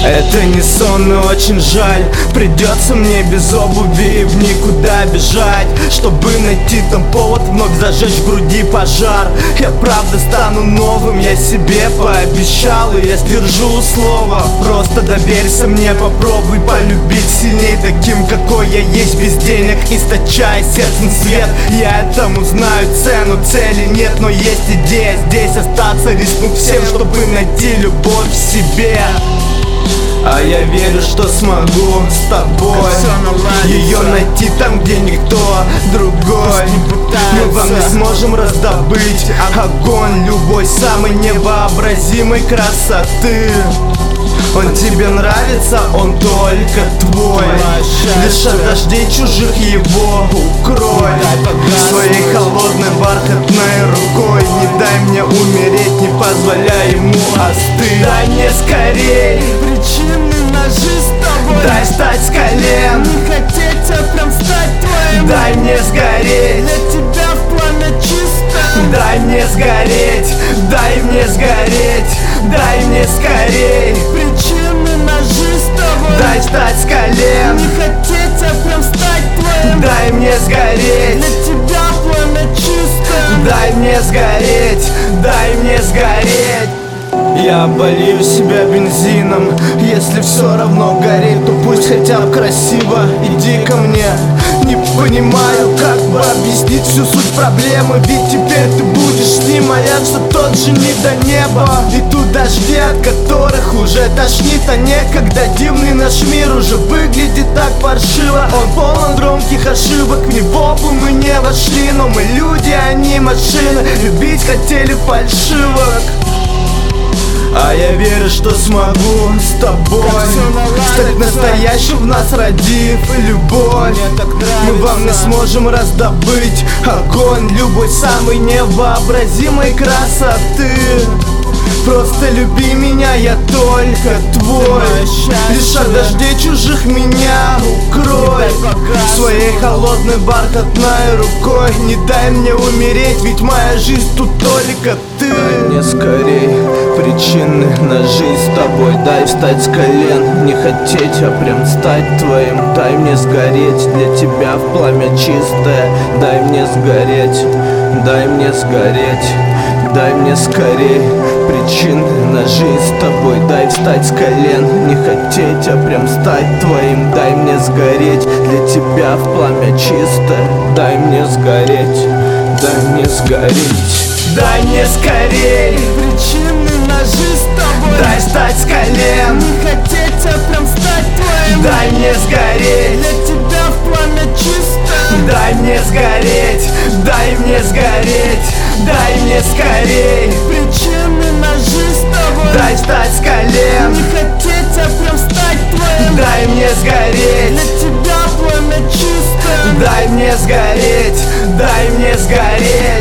Это не сон, но очень жаль. Придется мне без обуви в никуда бежать, чтобы найти там повод вновь зажечь в груди пожар. Я правда стану новым, я себе пообещал, и я сдержу слово. Просто доверься мне, попробуй полюбить сильней таким, какой я есть, без денег, источая сердцем свет. Я этому знаю цену, цели нет, но есть идея здесь остаться, рискнув всем, чтобы найти любовь в себе. А я верю, что смогу с тобой ее найти там, где никто другой. Мы вам не сможем раздобыть огонь любой самой невообразимой красоты. Он тебе нравится, он только твой. Лишь от дождей чужих его укрой своей холодной бархатной рукой. Не дай мне умереть, не позволяй ему остыть. Дай мне скорей причины на жизнь с тобой. Дай встать с колен, не хотеть, а прям стать твоим. дай мне сгореть, для тебя в пламя чисто. дай мне сгореть, дай мне сгореть, дай мне скорей. Причины на жизнь с тобой. Дай встать с колен, не хотеть, а прям стать твоим. дай мне сгореть, для тебя пламя чисто. дай мне сгореть, дай мне сгореть. Я оболью себя бензином. Если все равно горит, то пусть хотя бы красиво. Иди ко мне. Не понимаю, как бы объяснить всю суть проблемы, ведь теперь ты будешь с ним, а я все тот же не до неба. И тут дожди, от которых уже тошнит, а некогда дивный наш мир уже выглядит так паршиво. Он полон громких ошибок, в него бы мы не вошли, но мы люди, а не машины. Любить хотели фальшивок. А я верю, что смогу с тобой стать настоящим в нас, родив любовь. Мы вам не сможем раздобыть огонь любой самой невообразимой красоты. Просто люби меня, я только твой. Лишь от дождей чужих меня укрой своей холодной бархатной рукой. Не дай мне умереть, ведь моя жизнь тут только ты. Дай мне скорей причины на жизнь с тобой. Дай встать с колен, не хотеть, а прям стать твоим. Дай мне сгореть, для тебя в пламя чистое. Дай мне сгореть, дай мне сгореть, дай мне скорей причины на жизнь с тобой. Дай встать с колен, не хотеть, а прям стать твоим. Дай мне сгореть, для тебя в пламя чистое. Дай мне сгореть, дай мне сгореть. Дай мне скорей причины на жизнь с тобой. дай встать с колен, не хотеть, а прям стать твоим. дай мне сгореть, для тебя в пламя чисто. дай мне сгореть, дай мне сгореть, дай мне скорей Причины на жизнь с тобой. дай встать с колен, не хотеть, а прям стать твоим. дай мне сгореть, для тебя пламя чисто. дай мне сгореть, дай мне сгореть.